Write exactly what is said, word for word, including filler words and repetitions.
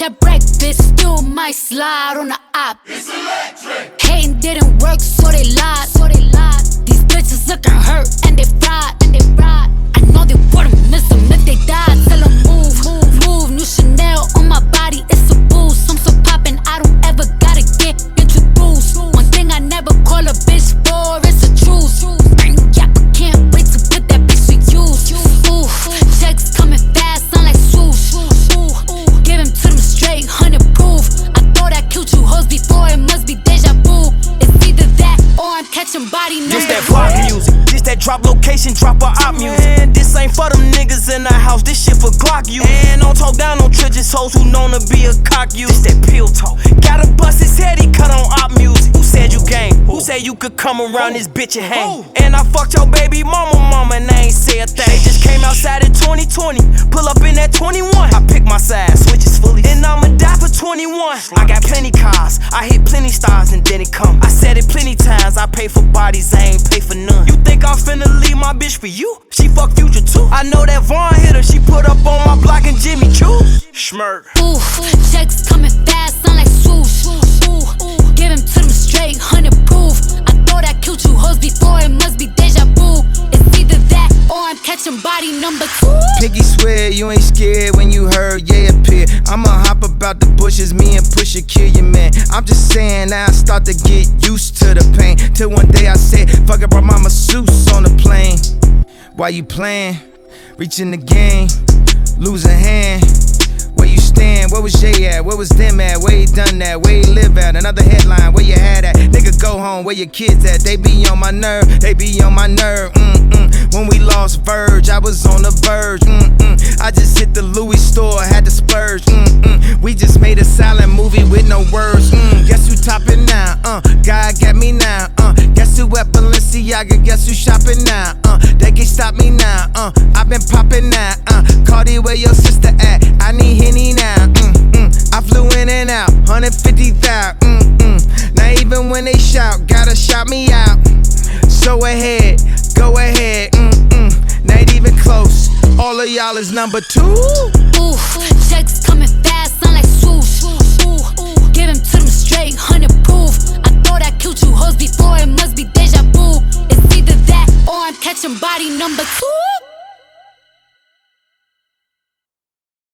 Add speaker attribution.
Speaker 1: lunch at breakfast, still might slide on the op.
Speaker 2: It's electric.
Speaker 1: Hating didn't work, so they lied. So they lied. These bitches looking hurt and they fried. And they fried. I know they wouldn't miss them if they died. Tell them move, move, move. New Chanel on my body, it's a boost. I'm so poppin', I don't ever gotta get introduced. One thing I never call a bitch for, it's a truce. Bring ya, I can't wait to put that bitch to use. Ooh, checks coming fast, sound like swoosh. Ooh, give him to them straight, hundred proof. I thought I killed you hoes before, it must be deja vu. It's either that or I'm catching body numbers.
Speaker 3: This that pop music, this that drop location, drop a op music. And this ain't for them niggas in the house, this shit for Glock you. And don't talk down on Tridges hoes who known to be a cock you. This that pill talk, gotta bust his head, he cut on op music. Who said you game? Who said you could come around this bitch and hang? And I fucked your baby mama, mama, and I ain't say a thing. They just came outside in twenty twenty, pull up in that twenty-one. I pick my side, switches fully, and I'ma die for twenty-one. I got plenty cars, I hit plenty stars, and then it come. I said it plenty times, I pay for bodies, I ain't pay for none. You think I'm finna leave my bitch for you? She fuck Future too. I know that Vaughn hit her, she put up on my block and Jimmy Choo. Schmirk.
Speaker 1: Ooh, checks coming fast, sound like swoosh. Ooh, give him to them straight, hundred proof. I thought I killed you hoes before, it must be deja vu. It's either that or I'm catching body number two.
Speaker 4: Piggy swear you ain't scared when you heard yeah appear. I'ma hop about the bushes, me and Pusha kill your man. I'm just saying now I start to get used to the pain. Till one day I said, fuck it, brought my masseuse on the plane. Why you playing? Reaching the game, lose a hand. Where you stand? Where was Jay at? Where was them at? Where he done that? Where he live at? Another headline, where you had at? Nigga, go home, where your kids at? They be on my nerve, they be on my nerve. Mm-mm. When we lost Verge, I was on the verge. Mm-mm. I just hit the Louis store, had to splurge. Mm-mm. We just made a silent movie with no words. Mm. Guess who topping now? Uh, God got me now. Uh, guess who at Balenciaga? Guess who shopping now? Uh, they can't stop me now. Uh, I been popping now. Uh, Cardi, where your sister at? I need Henny now. Mm-mm. I flew in and out, one hundred fifty thousand. Mm-mm. Now even when they shout, gotta shout me out. So ahead, go ahead. Mm-mm. Not even close. All of y'all is number two.
Speaker 1: Ooh, checks coming fast, sound like swoosh. Ooh, give him to them straight, hundred proof. I thought I killed you hoes before, it must be deja vu. It's either that or I'm catching body number two.